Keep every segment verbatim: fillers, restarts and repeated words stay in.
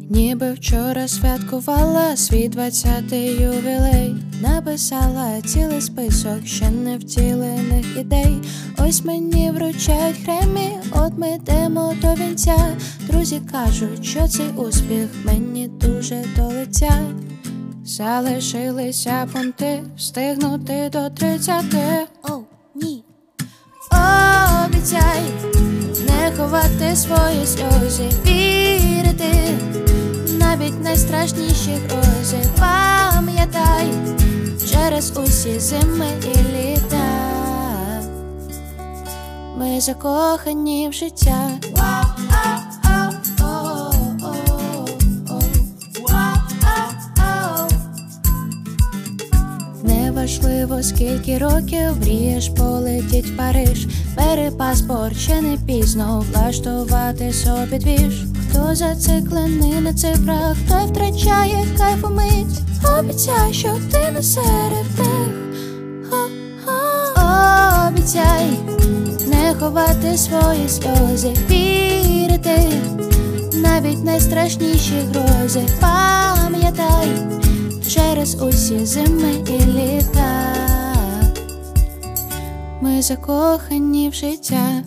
Ніби вчора святкувала свій двадцятий ювілей. Написала цілий список ще не втілених ідей. Ось мені вручають Греммі, от ми йдемо до вінця. Друзі кажуть, що цей успіх мені дуже до лиця. Залишилися пункти встигнути до тридцяти. Оу, ні. Обіцяй не ховати свої сльози, вірити навіть найстрашніші грози. Пам'ятай, через усі зими і літа ми закохані в життя. Неважливо, скільки років мрієш полетіть в Париж. Бери паспорт, ще не пізно влаштувати собі двіж. Хто зациклений на цифрах, той втрачає кайф умить. Обіцяй, що ти не серед них. Обіцяй не ховати свої сльози, вірити навіть найстрашніші грози. Пам'ятай, через усі зими і літа ми закохані в життя.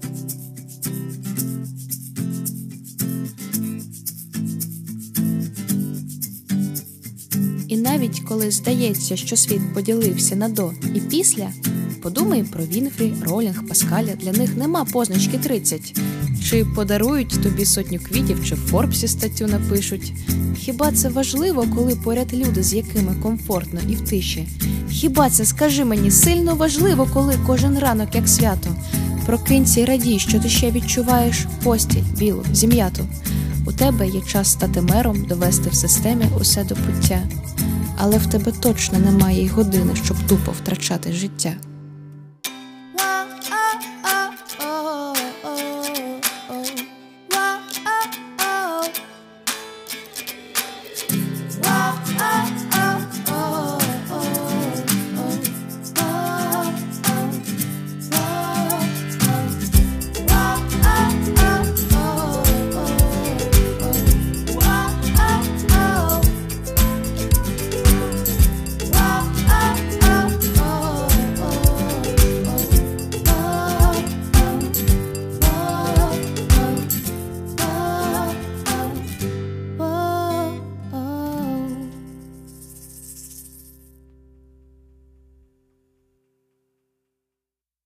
І навіть коли здається, що світ поділився на до і після, подумай про Вінфрі, Ролінг, Паскаля. Для них нема позначки тридцять. Чи подарують тобі сотню квітів, чи в Форбсі статтю напишуть. Хіба це важливо, коли поряд люди, з якими комфортно і в тиші? Хіба це, скажи мені, сильно важливо, коли кожен ранок як свято? Прокинься й радій, що ти ще відчуваєш постіль білу, зім'яту. У тебе є час стати мером, довести в системі усе до пуття. Але в тебе точно немає й години, щоб тупо втрачати життя.